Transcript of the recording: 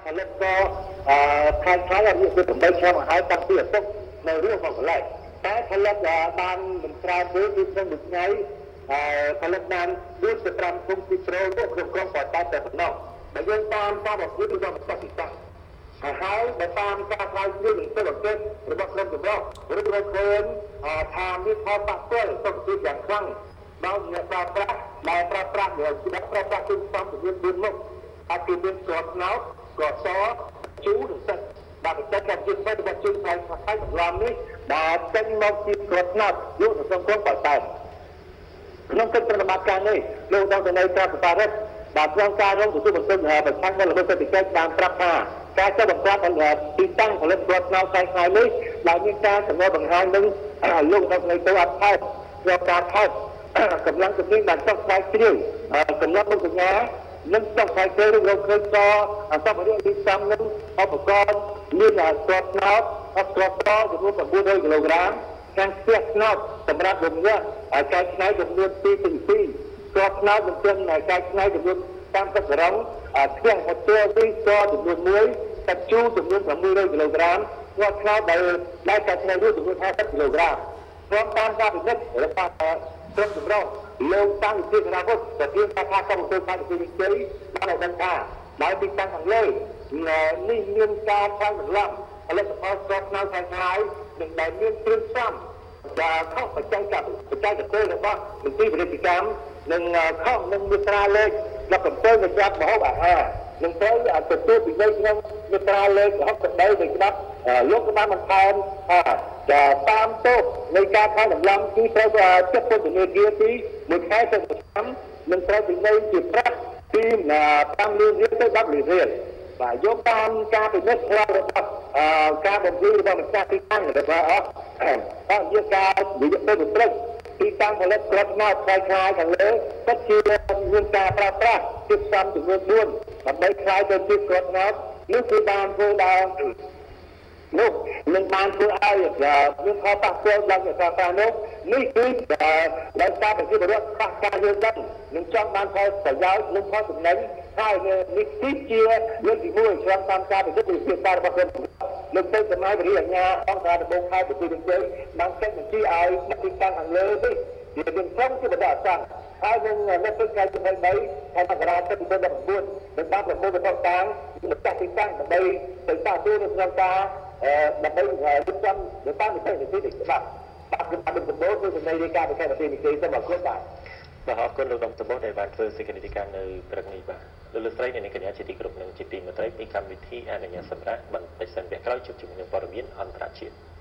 ផលិតក៏ខែរយៈពេល8ឆ្នាំមកហើយតាំងពីឪពុកនៅរស់មកកន្លែងតែផលិតបានមិនច្រើនទេគឺក្នុងមួយថ្ងៃផលិតបាន4ទៅ5គុំពីប្រូទៅក្នុងក្រុមប៉ុន្តែប៉ុណ្ណោះបើយើងតាមការបង្រៀនរបស់សិស្សហើយបើតាមការស្រាវជ្រាវនិងសិល្បៈរបស់ក្រុមចម្រុះឬក៏ឃើញថាមានផលប៉ះពាល់សុខភាពយ៉ាងខ្លាំងដល់អ្នកប្រើប្រាស់ដែលប្រើប្រាស់ជាអ្នកប្រើប្រាស់ទូរស័ព្ទជំនាញ4មុខអាចគឺមានស្ករត្នោតស្ករសជូរនិងទឹកបាទបច្ចេកវិទ្យារបស់ជើងផ្លែបន្លំនេះដែលចេញមកពីស្ករត្នោតយកទៅក្នុងក្រុមប៉ុន្តែក្នុងកិច្ចប្រតិបត្តិការនេះលោកដងនៅត្រាសបារិទ្ធបាទក្នុងការរងទទួលបន្ទុកប្រឆាំងនឹងល្បិចសេដ្ឋកិច្ចបានប្រាប់ថាការចុះបង្ក្រាបទីតាំងផលិតស្ករត្នោតផ្សេងៗនេះដែលមានការសម្ដែងបង្ហាញនឹងលោកដងនៅទៅអត់ថែបយកការថែបកម្លាំងជំនាញបានចុះស្វែងជ្រាវកំណត់មុខសញ្ញានិងចុះស្វែងជ្រាវរកឃើញក៏សម្ភារៈទីតាំងនឹងឧបករណ៍មានស្ករត្នោតស្ករសចំនួន900គីឡូក្រាមខាងផ្ទះត្នោតសម្រាប់រំញ៉ាំកែច្នៃចំនួន2ស្ករត្នោតមិនទាន់កែច្នៃចំនួន30ក្រឹងផ្ទះម៉ូទ័រពីស្ករចំនួន1ទឹកជូរចំនួន600គីឡូក្រាមស្ករត្នោតដែលកែច្នៃរួចចំនួន50គីឡូក្រាមព្រមតាមការពិនិត្យរបស់ក្រុមចម្រុះលោកតាំងវិទ្យាសាស្ត្រប្រធានសាខាកម្មវិធីការវិទ្យាជ័យបានឲ្យដឹងថាដោយទីតាំងខាងលើនេះមានការផ្សាយបន្លំផលិតផលស្ករត្នោតខ្លាំងៗនិងដែលមានគ្រឿងផ្សំដែលខុសបច្ចេកទេសរបស់មន្ទីរពាណិជ្ជកម្មនិងខុសនឹងមាត្រាលេខរបស់កំពើសម្រាប់ម្ហូបអាហារនឹងត្រូវទទួលពិន័យក្នុងមាត្រាលេខ63នៃច្បាប់លោកក៏បានបន្ថែមថាតាមទោសនៃការខុសបន្លំគឺត្រូវចាត់ពន្ធនាគារពី1ខែទៅ1ឆ្នាំនិងត្រូវពិន័យជាប្រាក់ពី5លានរៀលទៅ10លានរៀលបាទយកតាមការពិនិត្យផ្លូវរបស់ការបំពេញរបស់ម្ចាស់ទីតាំងរបស់អស់យកការវិនិយោគទៅព្រឹកទីតាំងផលិតស្ករត្នោតខ្លាំងៗខាងលើពិតជាមានការប្រើប្រាស់ទីផ្សារចំនួន4ដើម្បីខ្លាយទៅជាស្ករត្នោតនេះគឺបានធ្វើដល់នោះនឹងបានធ្វើឲ្យមានផលប៉ះពាល់ដល់វិស័យប្រានោះនេះគឺដោយសារប្រជាពលរដ្ឋខ្វះការយល់ដឹងនិងចង់បានផលប្រយោជន៍និងផលចំណេញហើយនេះគឺជាលើកទី1ឆ្លងតាមការពិនិត្យវិទ្យាសាស្ត្ររបស់ក្រុមលោកទៅសម័យវិរិយអាជ្ញាអង្គការដំបងខេត្តបន្ទាយមានជ័យបានចេញបញ្ជាឲ្យទីតាំងខាងលើនេះជាមានក្រុមជាបណ្ដោះអាសន្នហើយនឹងនៅពេលថ្ងៃទី3ខែមករាឆ្នាំ2019នឹងបានប្រមូលបន្តតាំងម្ចាស់ទីតាំងដើម្បីទៅសាទរនៅក្នុងការដើម្បីរៀបចំទៅតាមនីតិវិធីច្បាប់បាទគឺបានដំបូងគឺនៃរាយការណ៍ពីខេត្តបន្ទាយមានជ័យសូមអរគុណបាទអរគុណលោកដុំតំបន់ដែលបានធ្វើសេចក្តីរាយការណ៍នៅព្រឹកនេះបាទលោកស្រីអ្នកនាងកញ្ញាជាទីគោរពនិងជាទីមេត្រីពីកម្មវិធីអនុញ្ញាតសម្រាប់បន្តិចសិនវគ្គក្រោយជួបជាមួយនឹងព័ត៌មានអន្តរជាតិ